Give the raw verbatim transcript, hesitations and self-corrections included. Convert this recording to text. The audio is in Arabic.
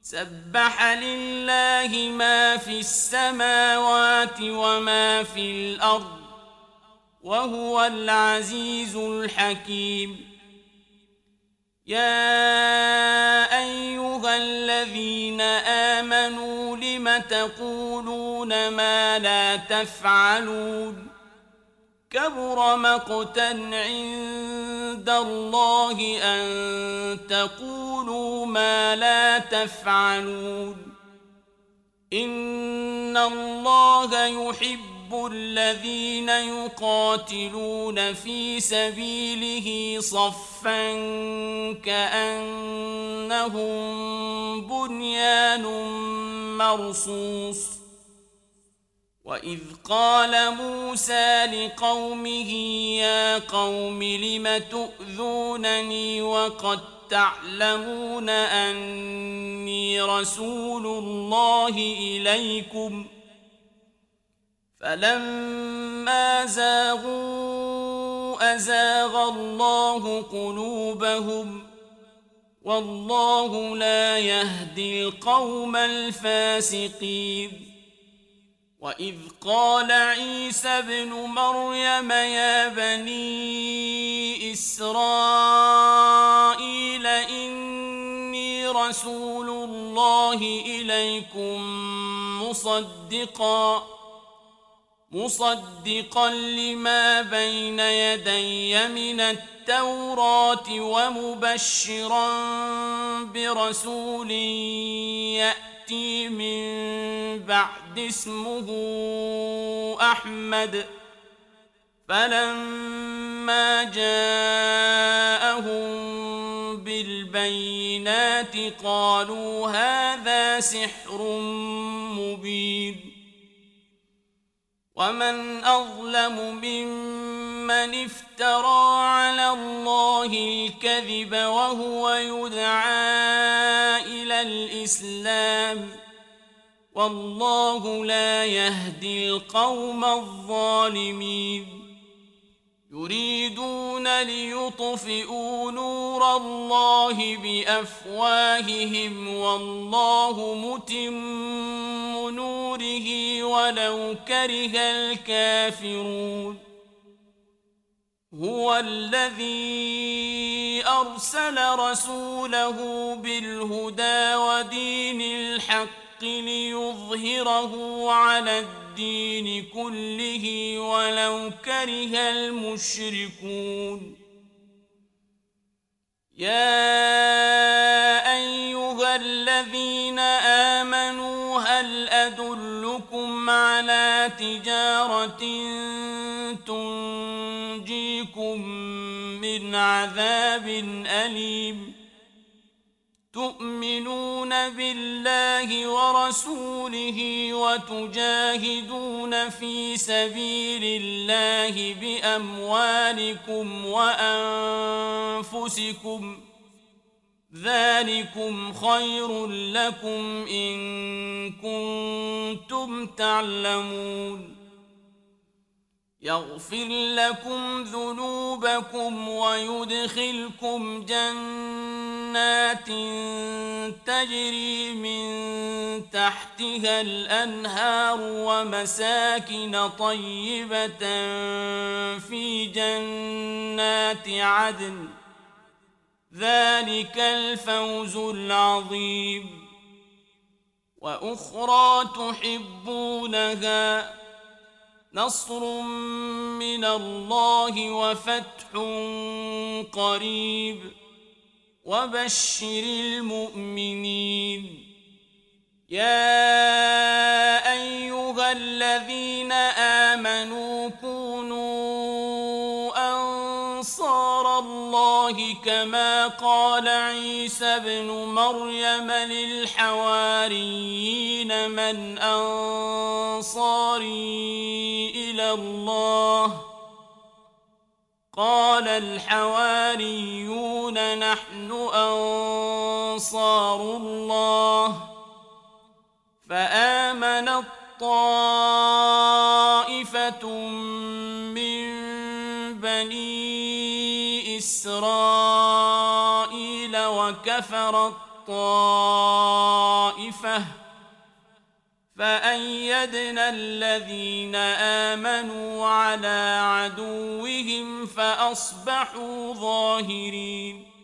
سبح لله ما في السماوات وما في الأرض وهو العزيز الحكيم. يا أيها الذين آمنوا لم تقولون ما لا تفعلون كبر مقتا عند الله أن تقولوا ما لا تفعلون إن الله يحب الذين يقاتلون في سبيله صفا كأنهم بنيان مرصوص. وإذ قال موسى لقومه يا قوم لم تؤذونني وقد تعلمون أني رسول الله إليكم فلما زاغوا أزاغ الله قلوبهم والله لا يهدي القوم الفاسقين. وإذ قال عيسى ابن مريم يا بني إسرائيل إني رسول الله إليكم مصدقا مصدقا لما بين يدي من التوراة ومبشرا برسول يأتي من بعد اسمه أحمد. فلما جاءهم بالبينات قالوا هذا سحر مبين. ومن أظلم ممن افترى على الله الكذب وهو يدعى إلى الإسلام والله لا يهدي القوم الظالمين. يريدون ليطفئوا نور الله بأفواههم والله متم نوره ولو كره الكافرون. هو الذي أرسل رسوله بالهدى ودين الحق ليظهره على الدين كله ولو كره المشركون. يا أيها الذين آمنوا هل أدلكم على تجارة تنجيكم من عذاب أليم تؤمنون بالله ورسوله وتجاهدون في سبيل الله بأموالكم وأنفسكم ذلكم خير لكم إن كنتم تعلمون. يغفر لكم ذنوبكم ويدخلكم جنات تجري من تحتها الأنهار ومساكن طيبة في جنات عدن ذلك الفوز العظيم. وأخرى تحبونها نصر من الله وفتح قريب وبشر المؤمنين. يا أيها الذين آمنوا كونوا أنصار الله كما قال عيسى ابن مريم للحواريين من أنصاري إلى الله قال الحواريون نحن أنصار الله. فآمنت طائفة من بني إسرائيل وكفرت طائفة فأيدنا الذين آمنوا على عدوهم فأصبحوا ظاهرين